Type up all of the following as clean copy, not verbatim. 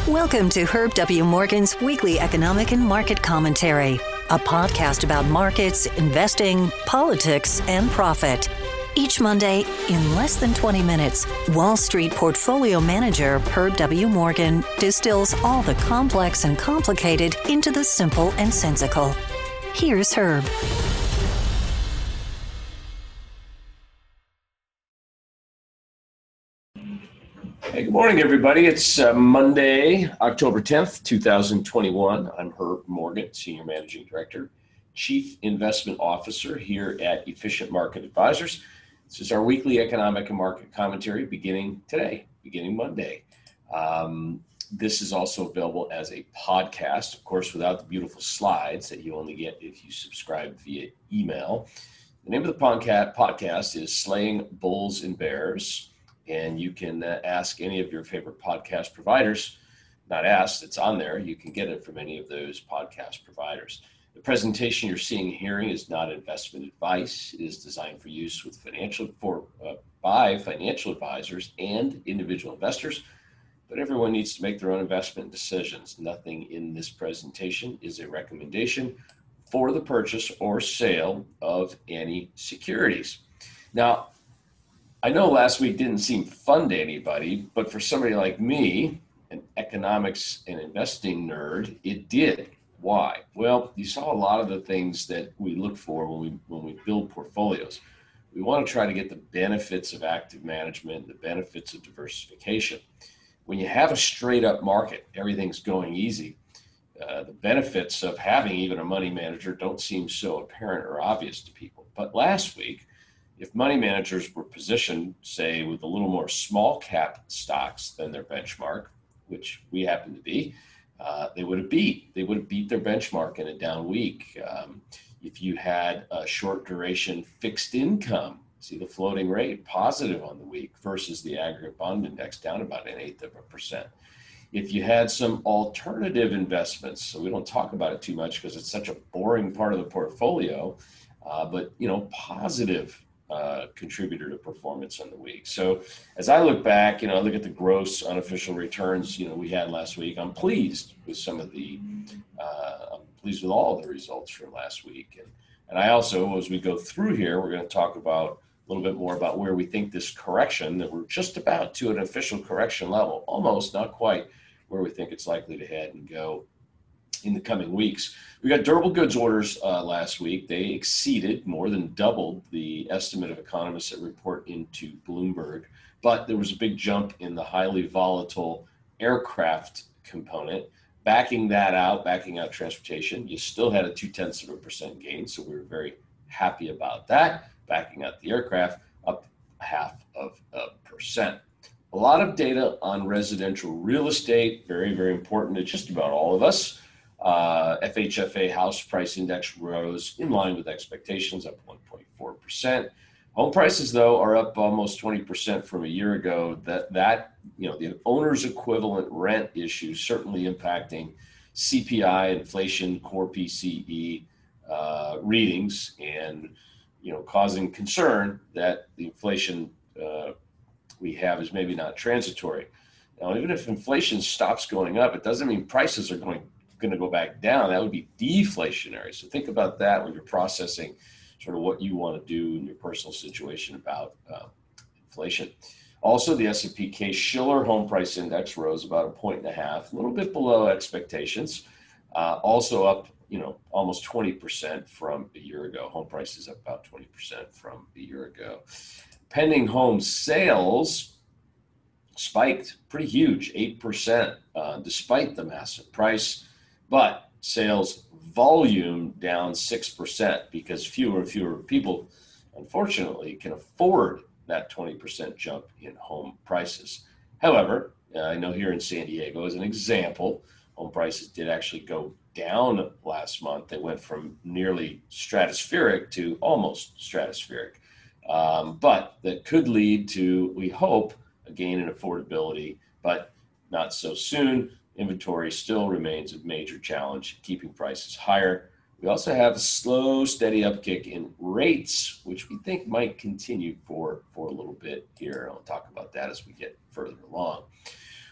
Welcome to Herb W. Morgan's Weekly Economic and Market Commentary, a podcast about markets, investing, politics, and profit. Each Monday, in less than 20 minutes, Wall Street portfolio manager Herb W. Morgan distills all the complex and complicated into the simple and sensical. Here's Herb. Hey, good morning, everybody. It's Monday, October 10th, 2021. I'm Herb Morgan, Senior Managing Director, Chief Investment Officer here at Efficient Market Advisors. This is our weekly economic and market commentary beginning today, beginning Monday. This is also available as a podcast, of course, without the beautiful slides that you only get if you subscribe via email. The name of the podcast is Slaying Bulls and Bears. And you can ask any of your favorite podcast providers. Not ask, it's on there. You can get it from any of those podcast providers. The presentation you're seeing and hearing is not investment advice. It is designed for use with by financial advisors and individual investors. But everyone needs to make their own investment decisions. Nothing in this presentation is a recommendation for the purchase or sale of any securities. Now, I know last week didn't seem fun to anybody, but for somebody like me, an economics and investing nerd, it did. Why? Well, you saw a lot of the things that we look for when we build portfolios. We want to try to get the benefits of active management, the benefits of diversification. When you have a straight up market, everything's going easy. The benefits of having even a money manager don't seem so apparent or obvious to people. But last week, if money managers were positioned, say, with a little more small cap stocks than their benchmark, which we happen to be, they would have beat their benchmark in a down week. If you had a short duration fixed income, see the floating rate positive on the week versus the aggregate bond index down about 0.1%. If you had some alternative investments, so we don't talk about it too much because it's such a boring part of the portfolio, but positive contributor to performance on the week. So as I look back, I look at the gross unofficial returns, we had last week. I'm pleased with I'm pleased with all the results from last week. And I also, as we go through here, we're going to talk about a little bit more about where we think this correction, that we're just about to an official correction level, almost, not quite, where we think it's likely to head and go in the coming weeks. We got durable goods orders last week. They exceeded, more than doubled the estimate of economists that report into Bloomberg. But there was a big jump in the highly volatile aircraft component. Backing out transportation, you still had a 0.2% gain. So we were very happy about that. Backing out the aircraft, up 0.5%. A lot of data on residential real estate, very, very important to just about all of us. FHFA house price index rose in line with expectations, up 1.4%. Home prices, though, are up almost 20% from a year ago. That the owner's equivalent rent issue certainly impacting CPI, inflation, core PCE readings, and causing concern that the inflation we have is maybe not transitory. Now, even if inflation stops going up, it doesn't mean prices are going to go back down. That would be deflationary. So think about that when you're processing sort of what you want to do in your personal situation about inflation. Also, the S&P Case-Shiller home price index rose about 1.5 points, a little bit below expectations. Also up, almost 20% from a year ago. Home prices up about 20% from a year ago. Pending home sales spiked pretty huge, 8%, despite the massive price. But sales volume down 6% because fewer and fewer people, unfortunately, can afford that 20% jump in home prices. However, I know here in San Diego, as an example, home prices did actually go down last month. They went from nearly stratospheric to almost stratospheric. But that could lead to, we hope, a gain in affordability, but not so soon. Inventory still remains a major challenge, keeping prices higher. We also have a slow, steady upkick in rates, which we think might continue for a little bit here. I'll talk about that as we get further along.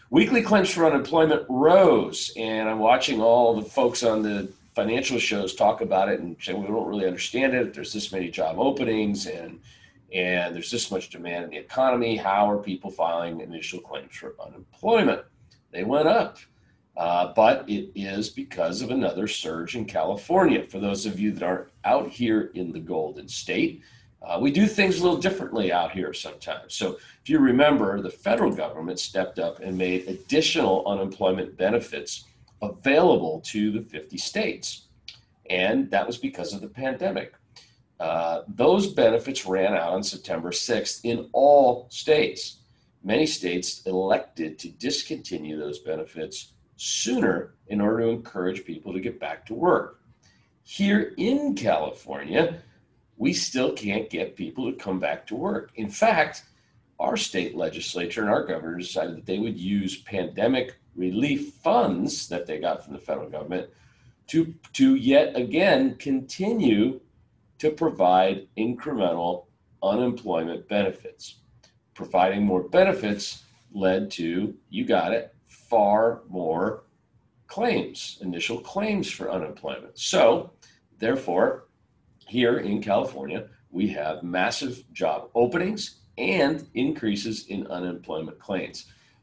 Weekly claims for unemployment rose, and I'm watching all the folks on the financial shows talk about it and say we don't really understand it. There's this many job openings and there's this much demand in the economy. How are people filing initial claims for unemployment? They went up, but it is because of another surge in California. For those of you that aren't out here in the Golden State, we do things a little differently out here sometimes. So if you remember, the federal government stepped up and made additional unemployment benefits available to the 50 states. And that was because of the pandemic. Those benefits ran out on September 6th in all states. Many states elected to discontinue those benefits sooner in order to encourage people to get back to work. Here in California, we still can't get people to come back to work. In fact, our state legislature and our governor decided that they would use pandemic relief funds that they got from the federal government to yet again continue to provide incremental unemployment benefits. Providing more benefits led to, you got it, far more claims, initial claims for unemployment. So, therefore, here in California, we have massive job openings and increases in unemployment claims.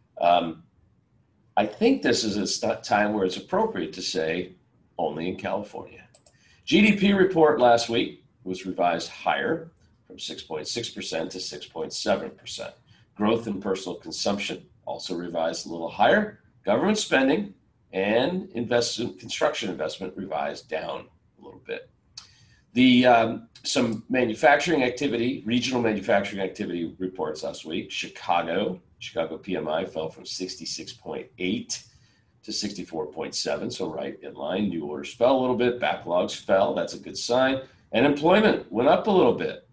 I think this is a time where it's appropriate to say only in California. GDP report last week was revised higher from 6.6% to 6.7%. Growth in personal consumption also revised a little higher. Government spending and construction investment revised down a little bit. Some manufacturing activity, regional manufacturing activity reports last week. Chicago PMI fell from 66.8 to 64.7, so right in line. New orders fell a little bit, backlogs fell, that's a good sign. And employment went up a little bit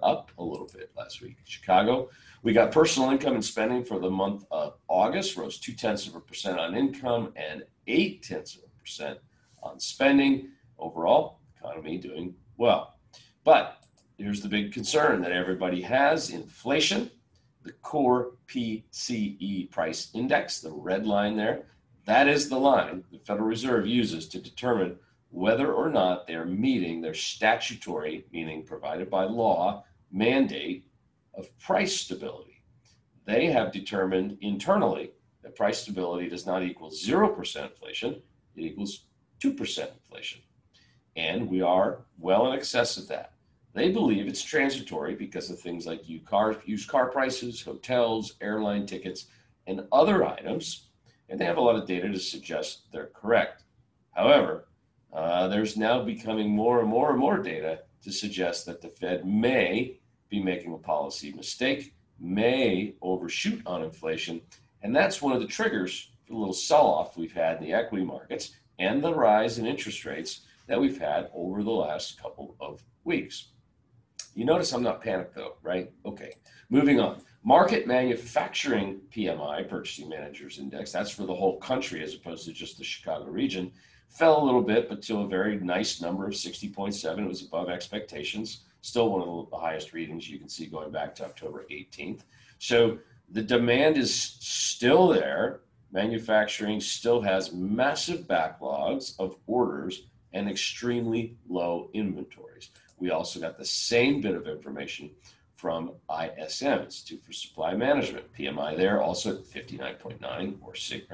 last week in Chicago. We got personal income and spending for the month of August, rose 0.2% on income and 0.8% on spending. Overall, economy doing well. But here's the big concern that everybody has: inflation. The core PCE price index, the red line there, that is the line the Federal Reserve uses to determine whether or not they're meeting their statutory, meaning provided by law, mandate of price stability. They have determined internally that price stability does not equal 0% inflation, it equals 2% inflation. And we are well in excess of that. They believe it's transitory because of things like used car prices, hotels, airline tickets, and other items. And they have a lot of data to suggest they're correct. However, there's now becoming more and more data to suggest that the Fed may be making a policy mistake, may overshoot on inflation. And that's one of the triggers for the little sell-off we've had in the equity markets and the rise in interest rates that we've had over the last couple of weeks. You notice I'm not panicked though, right? Okay, moving on. Market manufacturing PMI, Purchasing Managers Index, that's for the whole country as opposed to just the Chicago region, fell a little bit, but to a very nice number of 60.7. It was above expectations. Still one of the highest readings you can see going back to October 18th. So the demand is still there. Manufacturing still has massive backlogs of orders and extremely low inventories. We also got the same bit of information from ISM, Institute for Supply Management. PMI there also at 59.9 or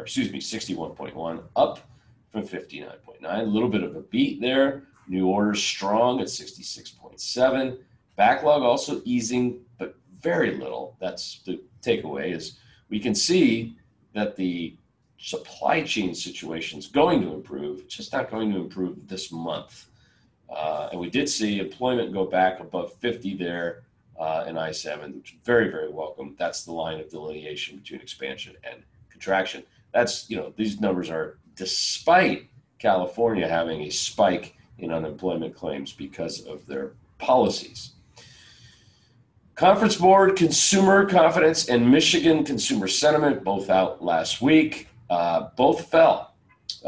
61.1, up from 59.9. A little bit of a beat there. New orders strong at 66.7. Backlog also easing, but very little. That's the takeaway, is we can see that the supply chain situation is going to improve. It's just not going to improve this month. And we did see employment go back above 50 there in I-7, which is very, very welcome. That's the line of delineation between expansion and contraction. That's, these numbers are despite California having a spike in unemployment claims because of their policies. Conference Board Consumer Confidence and Michigan Consumer Sentiment, both out last week. Both fell.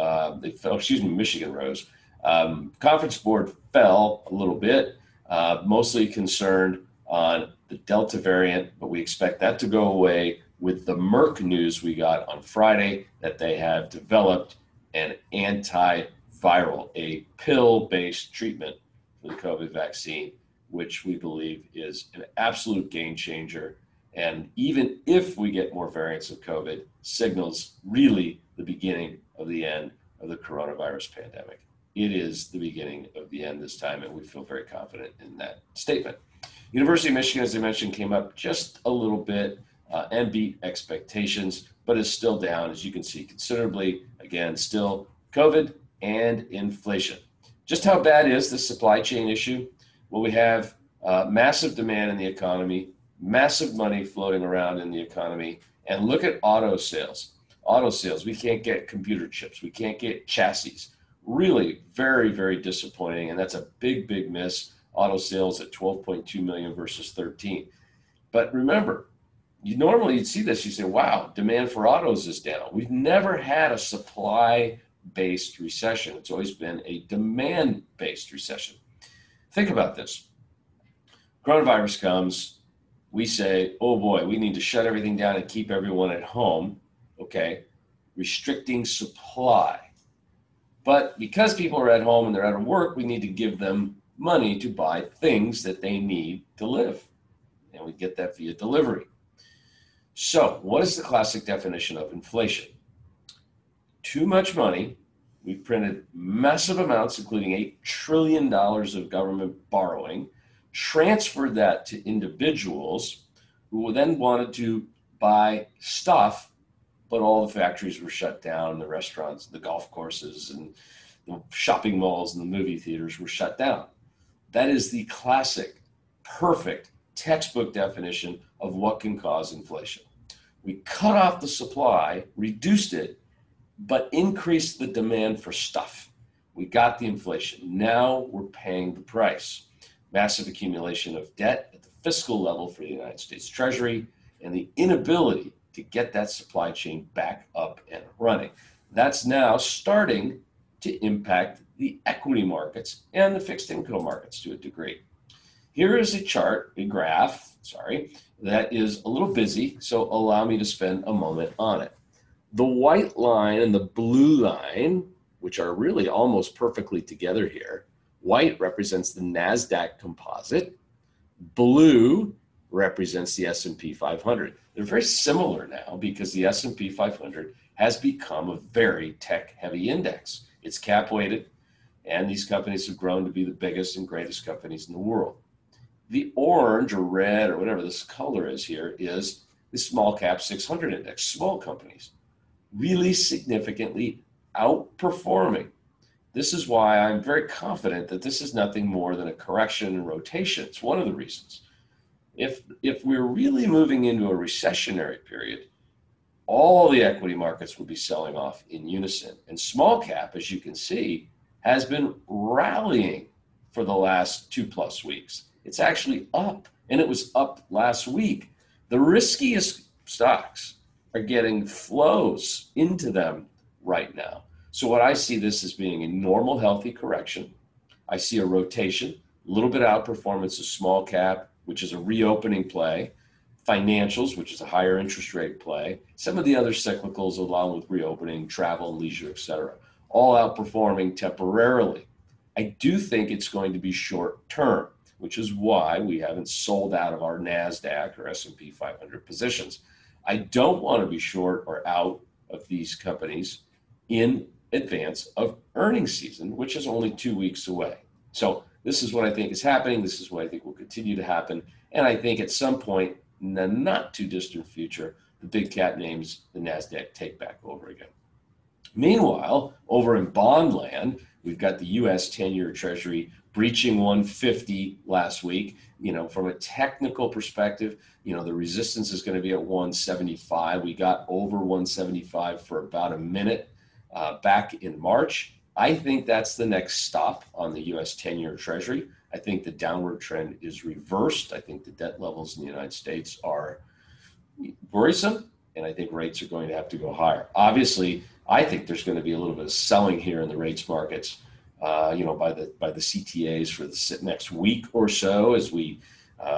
Michigan rose. Conference Board fell a little bit, mostly concerned on the Delta variant, but we expect that to go away with the Merck news we got on Friday that they have developed an antiviral, a pill-based treatment for the COVID vaccine, which we believe is an absolute game changer. And even if we get more variants of COVID, signals really the beginning of the end of the coronavirus pandemic. It is the beginning of the end this time, and we feel very confident in that statement. University of Michigan, as I mentioned, came up just a little bit and beat expectations, but is still down, as you can see, considerably. Again, still COVID and inflation. Just how bad is the supply chain issue? Well, we have massive demand in the economy, massive money floating around in the economy, and look at auto sales. Auto sales, we can't get computer chips, we can't get chassis. Really very, very disappointing, and that's a big, big miss. Auto sales at 12.2 million versus 13. But remember, you'd see this, you say, wow, demand for autos is down. We've never had a supply-based recession. It's always been a demand-based recession. Think about this. Coronavirus comes, we say, oh boy, we need to shut everything down and keep everyone at home, okay? Restricting supply. But because people are at home and they're out of work, we need to give them money to buy things that they need to live. And we get that via delivery. So what is the classic definition of inflation? Too much money. We've printed massive amounts, including $8 trillion of government borrowing, transferred that to individuals who then wanted to buy stuff, but all the factories were shut down, the restaurants, the golf courses, and the shopping malls and the movie theaters were shut down. That is the classic, perfect textbook definition of what can cause inflation. We cut off the supply, reduced it, but increased the demand for stuff. We got the inflation. Now we're paying the price. Massive accumulation of debt at the fiscal level for the United States Treasury and the inability to get that supply chain back up and running. That's now starting to impact the equity markets and the fixed income markets to a degree. Here is a chart, a graph, that is a little busy, so allow me to spend a moment on it. The white line and the blue line, which are really almost perfectly together here, white represents the NASDAQ composite, blue represents the S&P 500. They're very similar now because the S&P 500 has become a very tech-heavy index. It's cap-weighted, and these companies have grown to be the biggest and greatest companies in the world. The orange or red or whatever this color is here is the small cap 600 index, small companies, really significantly outperforming. This is why I'm very confident that this is nothing more than a correction and rotation. It's one of the reasons. If we're really moving into a recessionary period, all the equity markets will be selling off in unison. And small cap, as you can see, has been rallying for the last 2+ weeks. It's actually up, and it was up last week. The riskiest stocks are getting flows into them right now. So what I see this as being a normal, healthy correction. I see a rotation, a little bit of outperformance of small cap, which is a reopening play, financials, which is a higher interest rate play, some of the other cyclicals along with reopening, travel, leisure, et cetera, all outperforming temporarily. I do think it's going to be short term, which is why we haven't sold out of our NASDAQ or S&P 500 positions. I don't want to be short or out of these companies in advance of earnings season, which is only 2 weeks away. So this is what I think is happening. This is what I think will continue to happen. And I think at some point in the not too distant future, the big cap names, the NASDAQ, take back over again. Meanwhile, over in bond land, we've got the U.S. 10-year Treasury breaching 150 last week. From a technical perspective, the resistance is going to be at 175. We got over 175 for about a minute back in March. I think that's the next stop on the U.S. 10-year Treasury. I think the downward trend is reversed. I think the debt levels in the United States are worrisome, and I think rates are going to have to go higher. Obviously, I think there's going to be a little bit of selling here in the rates markets, by the CTAs for the next week or so as we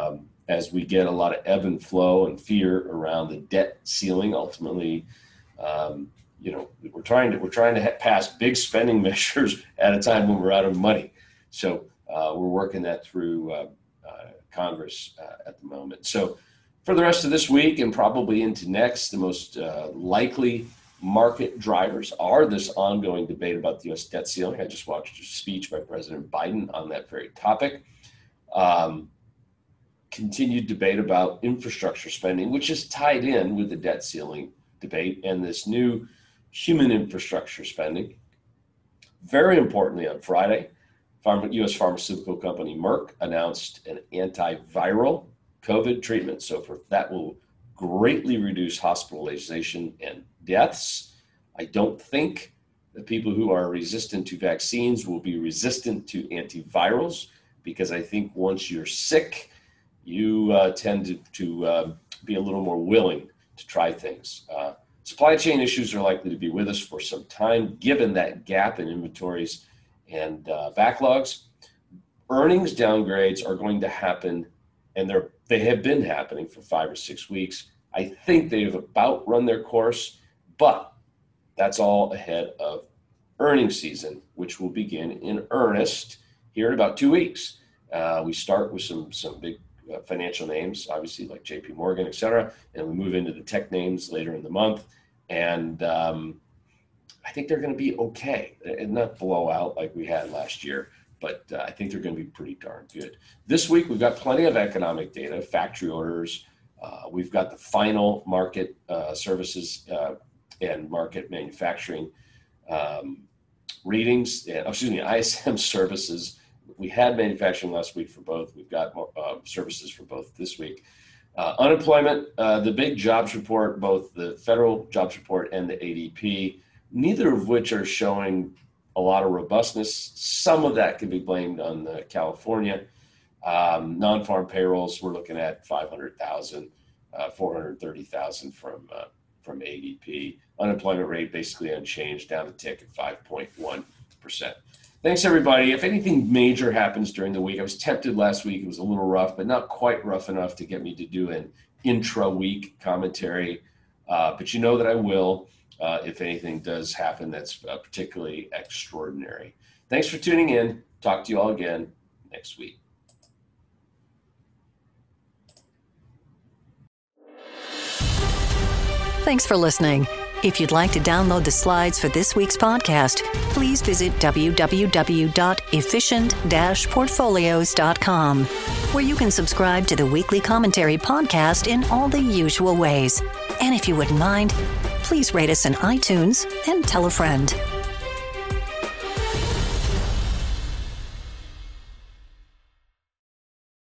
as we get a lot of ebb and flow and fear around the debt ceiling. Ultimately, we're trying to pass big spending measures at a time when we're out of money. So we're working that through Congress at the moment. So for the rest of this week and probably into next, the most likely market drivers are this ongoing debate about the U.S. debt ceiling. I just watched a speech by President Biden on that very topic. Continued debate about infrastructure spending, which is tied in with the debt ceiling debate and this new human infrastructure spending. Very importantly, on Friday, U.S. pharmaceutical company Merck announced an antiviral COVID treatment. So that will greatly reduce hospitalization and deaths. I don't think that people who are resistant to vaccines will be resistant to antivirals, because I think once you're sick, you tend to be a little more willing to try things. Supply chain issues are likely to be with us for some time, given that gap in inventories and backlogs. Earnings downgrades are going to happen, and they have been happening for 5 or 6 weeks. I think they've about run their course, but that's all ahead of earnings season, which will begin in earnest here in about 2 weeks. We start with some big financial names, obviously like JP Morgan, et cetera, and we move into the tech names later in the month. And I think they're going to be okay, and not blow out like we had last year, but I think they're going to be pretty darn good. This week, we've got plenty of economic data, factory orders. We've got the final market services and market manufacturing readings, ISM services. We had manufacturing last week for both. We've got services for both this week. Unemployment, the big jobs report, both the federal jobs report and the ADP, neither of which are showing a lot of robustness. Some of that can be blamed on California. Non-farm payrolls, we're looking at 500,000, 430,000 from ADP. Unemployment rate basically unchanged, down a tick at 5.1%. Thanks, everybody. If anything major happens during the week, I was tempted last week. It was a little rough, but not quite rough enough to get me to do an intra-week commentary. But you know that I will if anything does happen that's particularly extraordinary. Thanks for tuning in. Talk to you all again next week. Thanks for listening. If you'd like to download the slides for this week's podcast, please visit www.efficient-portfolios.com, where you can subscribe to the weekly commentary podcast in all the usual ways. And if you wouldn't mind, please rate us on iTunes and tell a friend.